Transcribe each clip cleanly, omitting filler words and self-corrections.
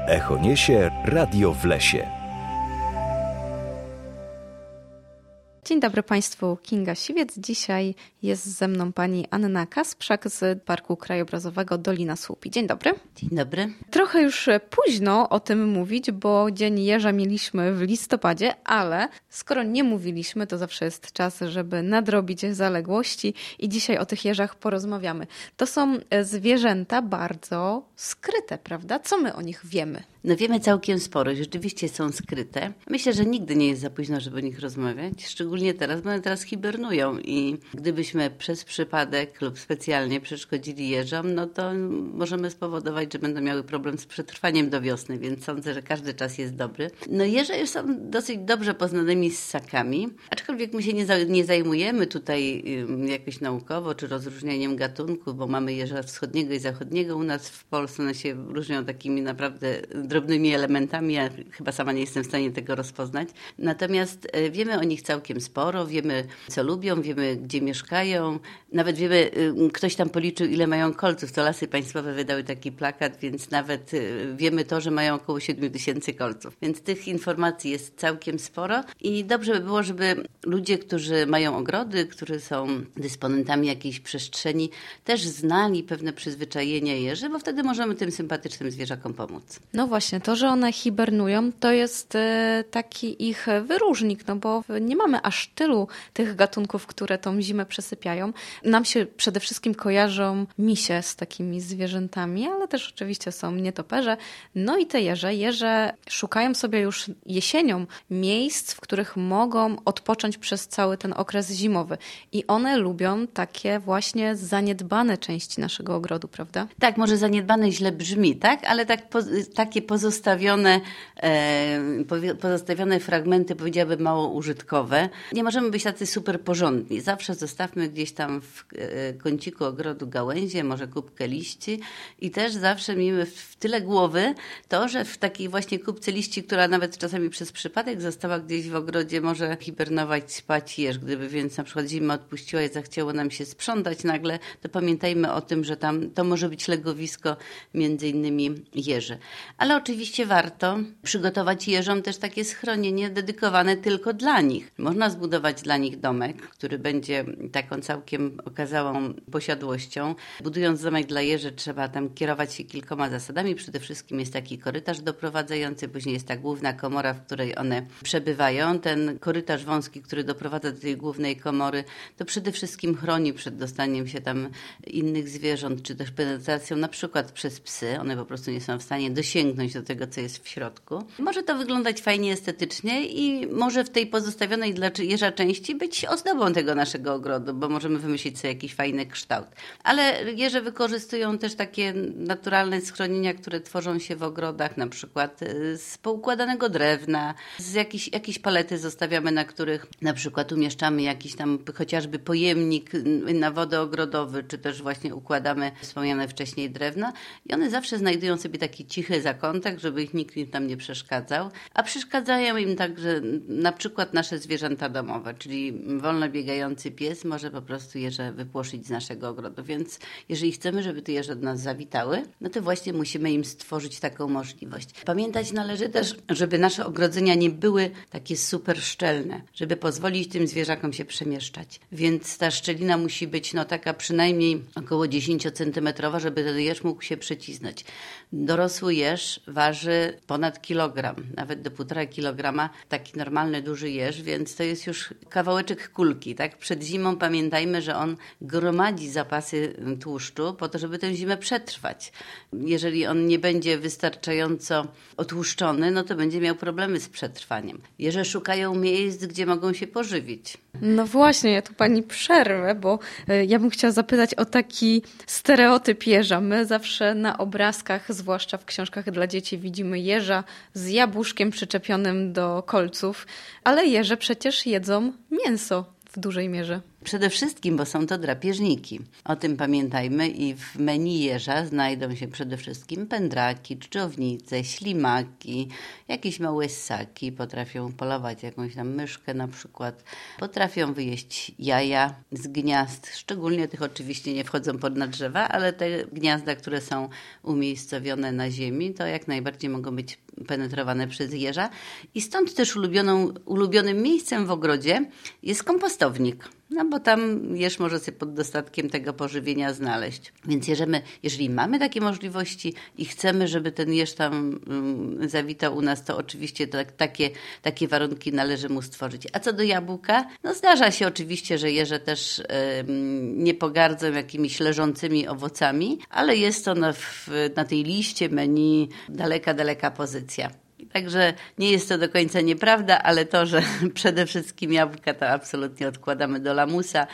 Echo niesie Radio w lesie. Dzień dobry Państwu, Kinga Siwiec. Dzisiaj jest ze mną pani Anna Kasprzak z Parku Krajobrazowego Dolina Słupi. Dzień dobry. Dzień dobry. Trochę już późno o tym mówić, bo Dzień Jeża mieliśmy w listopadzie, ale skoro nie mówiliśmy, to zawsze jest czas, żeby nadrobić zaległości i dzisiaj o tych jeżach porozmawiamy. To są zwierzęta bardzo skryte, prawda? Co my o nich wiemy? No wiemy całkiem sporo, rzeczywiście są skryte. Myślę, że nigdy nie jest za późno, żeby o nich rozmawiać, szczególnie teraz, bo one teraz hibernują i gdybyśmy przez przypadek lub specjalnie przeszkodzili jeżom, no to możemy spowodować, że będą miały problem z przetrwaniem do wiosny, więc sądzę, że każdy czas jest dobry. No jeże już są dosyć dobrze poznanymi ssakami, aczkolwiek my się nie zajmujemy tutaj jakoś naukowo czy rozróżnianiem gatunków, bo mamy jeża wschodniego i zachodniego. U nas w Polsce one się różnią takimi naprawdę drobnymi elementami, ja chyba sama nie jestem w stanie tego rozpoznać. Natomiast wiemy o nich całkiem sporo, wiemy co lubią, wiemy gdzie mieszkają, nawet wiemy, ktoś tam policzył ile mają kolców, to Lasy Państwowe wydały taki plakat, więc nawet wiemy to, że mają około 7000 kolców. Więc tych informacji jest całkiem sporo i dobrze by było, żeby ludzie, którzy mają ogrody, którzy są dysponentami jakiejś przestrzeni, też znali pewne przyzwyczajenia jeży, bo wtedy możemy tym sympatycznym zwierzakom pomóc. No właśnie, to, że one hibernują, to jest taki ich wyróżnik, no bo nie mamy aż tylu tych gatunków, które tą zimę przesypiają. Nam się przede wszystkim kojarzą misie z takimi zwierzętami, ale też oczywiście są nietoperze. No i te jeże szukają sobie już jesienią miejsc, w których mogą odpocząć przez cały ten okres zimowy. I one lubią takie właśnie zaniedbane części naszego ogrodu, prawda? Tak, może zaniedbane źle brzmi, tak? Ale takie pozostawione fragmenty, powiedziałabym, mało użytkowe. Nie możemy być tacy super porządni. Zawsze zostawmy gdzieś tam w kąciku ogrodu gałęzie, może kubkę liści i też zawsze miejmy w tyle głowy to, że w takiej właśnie kubce liści, która nawet czasami przez przypadek została gdzieś w ogrodzie, może hibernować, spać jeż. Gdyby więc na przykład zima odpuściła i zachciało nam się sprzątać nagle, to pamiętajmy o tym, że tam to może być legowisko między innymi jeży. Ale oczywiście warto przygotować jeżom też takie schronienie dedykowane tylko dla nich. Można zbudować dla nich domek, który będzie taką całkiem okazałą posiadłością. Budując domek dla jeży trzeba tam kierować się kilkoma zasadami. Przede wszystkim jest taki korytarz doprowadzający, później jest ta główna komora, w której one przebywają. Ten korytarz wąski, który doprowadza do tej głównej komory, to przede wszystkim chroni przed dostaniem się tam innych zwierząt, czy też penetracją na przykład przez psy. One po prostu nie są w stanie dosięgnąć do tego, co jest w środku. Może to wyglądać fajnie estetycznie i może w tej pozostawionej dla jeża części być ozdobą tego naszego ogrodu, bo możemy wymyślić sobie jakiś fajny kształt. Ale jeże wykorzystują też takie naturalne schronienia, które tworzą się w ogrodach, na przykład z poukładanego drewna, z jakieś palety zostawiamy, na których na przykład umieszczamy jakiś tam chociażby pojemnik na wodę ogrodowy, czy też właśnie układamy wspomniane wcześniej drewna i one zawsze znajdują sobie taki cichy zakątek, żeby ich nikt im tam nie przeszkadzał, a przeszkadzają im także na przykład nasze zwierzęta domowe, czyli wolno biegający pies może po prostu jeże wypłoszyć z naszego ogrodu, więc jeżeli chcemy, żeby te jeże do nas zawitały, no to właśnie musimy im stworzyć taką możliwość. Pamiętać należy też, żeby nasze ogrodzenia nie były takie super szczelne, żeby pozwolić tym zwierzakom się przemieszczać, więc ta szczelina musi być taka przynajmniej około 10-centymetrowa, żeby ten jeż mógł się przecisnąć. Dorosły jeż waży ponad kilogram, nawet do 1,5 kilograma, taki normalny, duży jeż, więc to jest już kawałeczek kulki, tak? Przed zimą pamiętajmy, że on gromadzi zapasy tłuszczu po to, żeby tę zimę przetrwać. Jeżeli on nie będzie wystarczająco otłuszczony, no to będzie miał problemy z przetrwaniem. Jeże szukają miejsc, gdzie mogą się pożywić. No właśnie, ja tu pani przerwę, bo ja bym chciała zapytać o taki stereotyp jeża. My zawsze na obrazkach, zwłaszcza w książkach dla dzieci, widzimy jeża z jabłuszkiem przyczepionym do kolców, ale jeże przecież jedzą mięso w dużej mierze. Przede wszystkim, bo są to drapieżniki. O tym pamiętajmy i w menu jeża znajdą się przede wszystkim pędraki, dżdżownice, ślimaki, jakieś małe ssaki, potrafią polować jakąś tam myszkę na przykład, potrafią wyjeść jaja z gniazd, szczególnie tych oczywiście nie wchodzą pod drzewa, ale te gniazda, które są umiejscowione na ziemi, to jak najbardziej mogą być penetrowane przez jeża i stąd też ulubionym miejscem w ogrodzie jest kompostownik. No bo tam jeż może sobie pod dostatkiem tego pożywienia znaleźć. Więc jeżeli mamy takie możliwości i chcemy, żeby ten jeż tam zawitał u nas, to oczywiście takie warunki należy mu stworzyć. A co do jabłka, no zdarza się oczywiście, że jeże też nie pogardzą jakimiś leżącymi owocami, ale jest to na tej liście menu daleka pozycja. Także nie jest to do końca nieprawda, ale to, że przede wszystkim jabłka to absolutnie odkładamy do lamusa.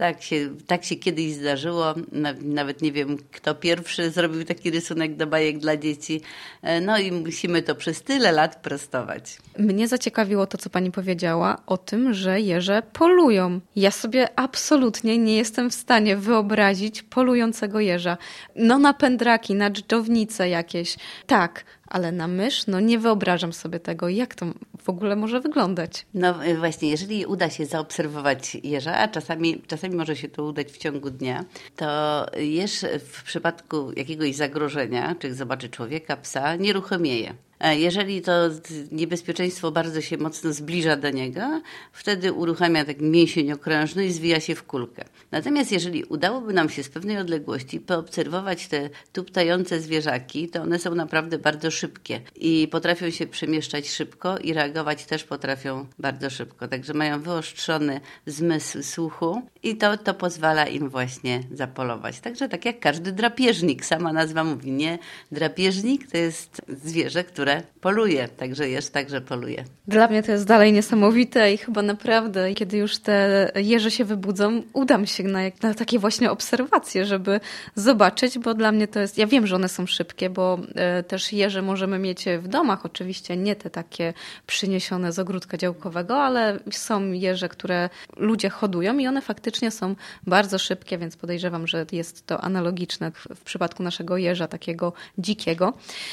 Tak się kiedyś zdarzyło. Nawet nie wiem, kto pierwszy zrobił taki rysunek do bajek dla dzieci. No i musimy to przez tyle lat prostować. Mnie zaciekawiło to, co pani powiedziała o tym, że jeże polują. Ja sobie absolutnie nie jestem w stanie wyobrazić polującego jeża. No na pędraki, na dżdżownice jakieś. Tak, ale na mysz, no nie wyobrażam sobie tego. Jak to w ogóle może wyglądać? No właśnie, jeżeli uda się zaobserwować jeża, a czasami może się to udać w ciągu dnia, to jeż w przypadku jakiegoś zagrożenia, czy zobaczy człowieka, psa, nieruchomieje. Jeżeli to niebezpieczeństwo bardzo się mocno zbliża do niego, wtedy uruchamia taki mięsień okrężny i zwija się w kulkę. Natomiast jeżeli udałoby nam się z pewnej odległości poobserwować te tuptające zwierzaki, to one są naprawdę bardzo szybkie i potrafią się przemieszczać szybko i reagować też potrafią bardzo szybko. Także mają wyostrzony zmysł słuchu i to pozwala im właśnie zapolować. Także tak jak każdy drapieżnik, sama nazwa mówi, nie? Drapieżnik to jest zwierzę, które poluje, także jeż także poluje. Dla mnie to jest dalej niesamowite i chyba naprawdę, kiedy już te jeże się wybudzą, udam się na takie właśnie obserwacje, żeby zobaczyć, bo dla mnie to jest, ja wiem, że one są szybkie, bo też jeże możemy mieć w domach, oczywiście nie te takie przyniesione z ogródka działkowego, ale są jeże, które ludzie hodują i one faktycznie są bardzo szybkie, więc podejrzewam, że jest to analogiczne w przypadku naszego jeża takiego dzikiego.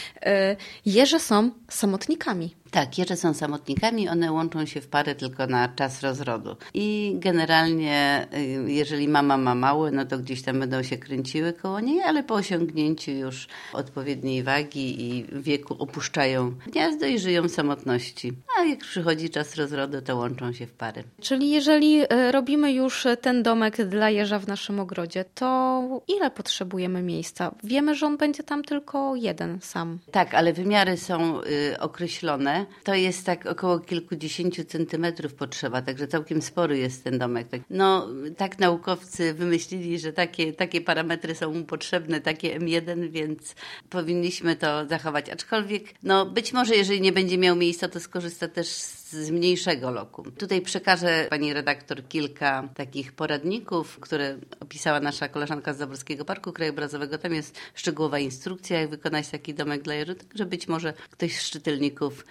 Jeże są samotnikami. Tak, jeże są samotnikami, one łączą się w parę tylko na czas rozrodu. I generalnie, jeżeli mama ma małe, no to gdzieś tam będą się kręciły koło niej, ale po osiągnięciu już odpowiedniej wagi i wieku opuszczają gniazdo i żyją w samotności. A jak przychodzi czas rozrodu, to łączą się w pary. Czyli jeżeli robimy już ten domek dla jeża w naszym ogrodzie, to ile potrzebujemy miejsca? Wiemy, że on będzie tam tylko jeden sam. Tak, ale wymiary są określone. To jest tak około kilkudziesięciu centymetrów potrzeba, także całkiem spory jest ten domek. No, tak naukowcy wymyślili, że takie parametry są mu potrzebne, takie M1, więc powinniśmy to zachować. Aczkolwiek, no być może jeżeli nie będzie miał miejsca, to skorzysta też z mniejszego lokum. Tutaj przekażę pani redaktor kilka takich poradników, które opisała nasza koleżanka z Zaborskiego Parku Krajobrazowego. Tam jest szczegółowa instrukcja, jak wykonać taki domek dla jeży, także być może ktoś z czytelników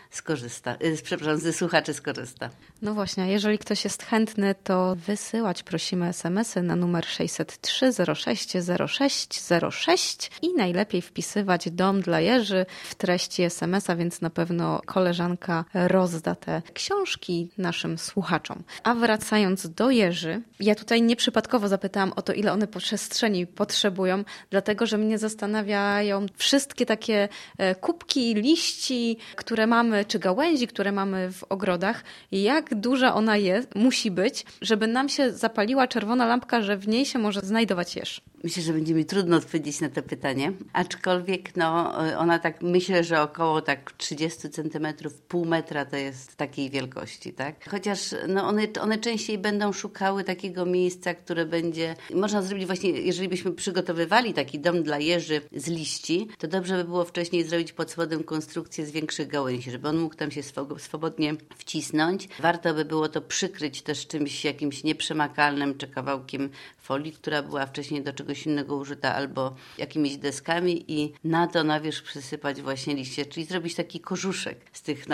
ze słuchaczy skorzysta. No właśnie, jeżeli ktoś jest chętny, to wysyłać prosimy SMS-y na numer 603 06 06 06 i najlepiej wpisywać dom dla jeży w treści SMS-a, więc na pewno koleżanka rozda te książki naszym słuchaczom. A wracając do jeży, ja tutaj nieprzypadkowo zapytałam o to, ile one przestrzeni potrzebują, dlatego że mnie zastanawiają wszystkie takie kubki liści, które mamy, czy gałęzi, które mamy w ogrodach, jak duża ona musi być, żeby nam się zapaliła czerwona lampka, że w niej się może znajdować jeż. Myślę, że będzie mi trudno odpowiedzieć na to pytanie, aczkolwiek ona myślę, że około 30 centymetrów, pół metra to jest takiej wielkości, tak? Chociaż one częściej będą szukały takiego miejsca, które będzie, można zrobić właśnie, jeżeli byśmy przygotowywali taki dom dla jeży z liści, to dobrze by było wcześniej zrobić pod spodem konstrukcję z większych gałęzi, żeby on mógł tam się swobodnie wcisnąć. Warto by było to przykryć też czymś jakimś nieprzemakalnym, czy kawałkiem folii, która była wcześniej do czegoś czegoś innego użyta, albo jakimiś deskami i na to na wierzch przysypać właśnie liście, czyli zrobić taki korzuszek z tych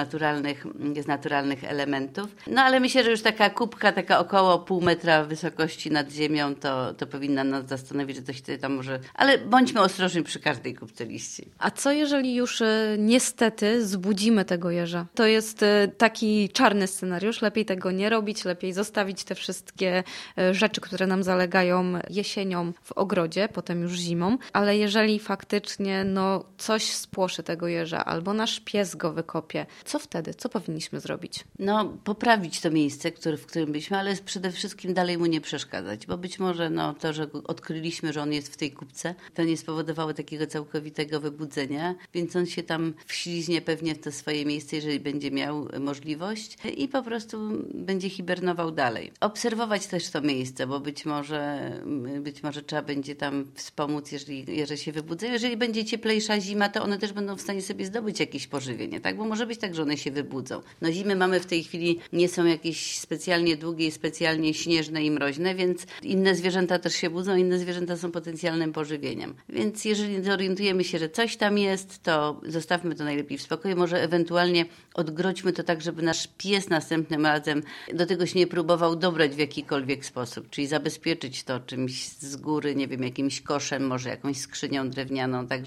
naturalnych elementów. No ale myślę, że już taka kubka, taka około pół metra wysokości nad ziemią, to powinna nas zastanowić, że coś tam może... Ale bądźmy ostrożni przy każdej kubce liści. A co jeżeli już niestety zbudzimy tego jeża? To jest taki czarny scenariusz, lepiej tego nie robić, lepiej zostawić te wszystkie rzeczy, które nam zalegają jesienią w ogrodzie, potem już zimą, ale jeżeli faktycznie coś spłoszy tego jeża albo nasz pies go wykopie, co wtedy? Co powinniśmy zrobić? No, poprawić to miejsce, w którym byliśmy, ale przede wszystkim dalej mu nie przeszkadzać, bo być może to, że odkryliśmy, że on jest w tej kubce, to nie spowodowało takiego całkowitego wybudzenia, więc on się tam wśliźnie pewnie w to swoje miejsce, jeżeli będzie miał możliwość i po prostu będzie hibernował dalej. Obserwować też to miejsce, bo być może trzeba będzie tam wspomóc, jeżeli jeże się wybudzają. Jeżeli będzie cieplejsza zima, to one też będą w stanie sobie zdobyć jakieś pożywienie, tak? Bo może być tak, że one się wybudzą. No zimy mamy w tej chwili, nie są jakieś specjalnie długie i specjalnie śnieżne i mroźne, więc inne zwierzęta też się budzą, inne zwierzęta są potencjalnym pożywieniem. Więc jeżeli zorientujemy się, że coś tam jest, to zostawmy to najlepiej w spokoju. Może ewentualnie odgrodźmy to tak, żeby nasz pies następnym razem do tego się nie próbował dobrać w jakikolwiek sposób, czyli zabezpieczyć to czymś z góry, nie wiem, jakimś koszem, może jakąś skrzynią drewnianą, tak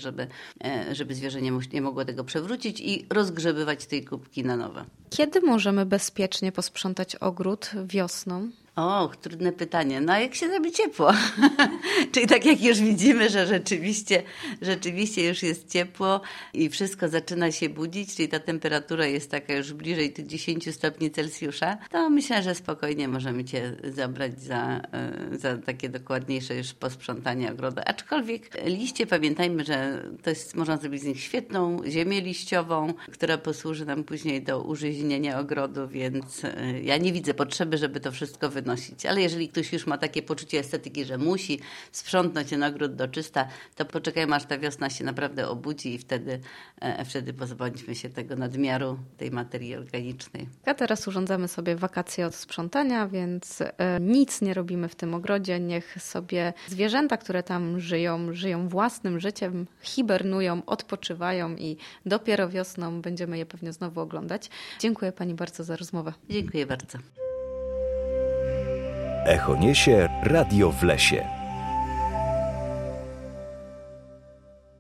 żeby zwierzę nie mogło tego przewrócić i rozgrzebywać tej kubki na nowo. Kiedy możemy bezpiecznie posprzątać ogród wiosną? Trudne pytanie. No a jak się zrobi ciepło? Czyli tak jak już widzimy, że rzeczywiście już jest ciepło i wszystko zaczyna się budzić, czyli ta temperatura jest taka już bliżej tych 10 stopni Celsjusza, to myślę, że spokojnie możemy Cię zabrać za takie dokładniejsze już posprzątanie ogrodu. Aczkolwiek liście, pamiętajmy, że można zrobić z nich świetną ziemię liściową, która posłuży nam później do użyźnienia ogrodu, więc ja nie widzę potrzeby, żeby to wszystko wynosić. Ale jeżeli ktoś już ma takie poczucie estetyki, że musi sprzątnąć ten ogród do czysta, to poczekajmy, aż ta wiosna się naprawdę obudzi i wtedy pozbądźmy się tego nadmiaru, tej materii organicznej. A teraz urządzamy sobie wakacje od sprzątania, więc nic nie robimy w tym ogrodzie. Niech sobie zwierzęta, które tam żyją własnym życiem, hibernują, odpoczywają i dopiero wiosną będziemy je pewnie znowu oglądać. Dziękuję Pani bardzo za rozmowę. Dziękuję bardzo. Echo niesie Radio w lesie.